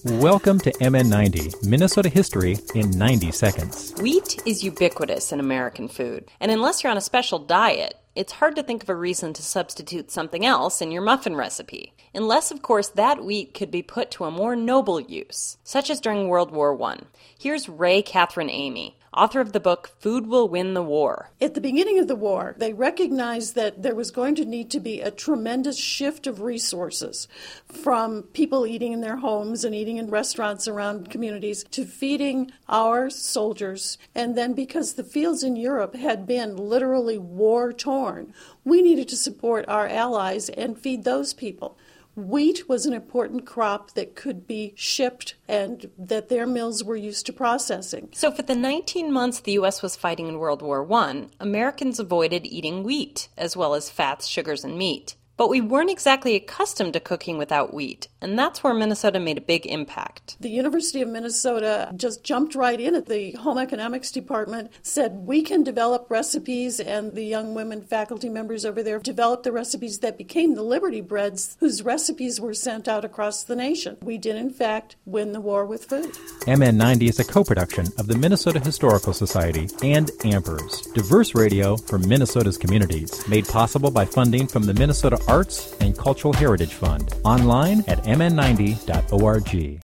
Welcome to MN90, Minnesota History in 90 seconds. Wheat is ubiquitous in American food, and unless you're on a special diet, it's hard to think of a reason to substitute something else in your muffin recipe. Unless, of course, that wheat could be put to a more noble use, such as during World War I. Here's Ray Catherine Amy, author of the book Food Will Win the War. At the beginning of the war, they recognized that there was going to need to be a tremendous shift of resources from people eating in their homes and eating in restaurants around communities to feeding our soldiers. And then because the fields in Europe had been literally war-torn, we needed to support our allies and feed those people. Wheat was an important crop that could be shipped and that their mills were used to processing. So for the 19 months the U.S. was fighting in World War I, Americans avoided eating wheat, as well as fats, sugars, and meat. But we weren't exactly accustomed to cooking without wheat, and that's where Minnesota made a big impact. The University of Minnesota just jumped right in at the home economics department, said we can develop recipes, and the young women faculty members over there developed the recipes that became the Liberty Breads, whose recipes were sent out across the nation. We did, in fact, win the war with food. MN90 is a co-production of the Minnesota Historical Society and AMPERS, diverse radio for Minnesota's communities, made possible by funding from the Minnesota Arts and Cultural Heritage Fund. Online at mn90.org.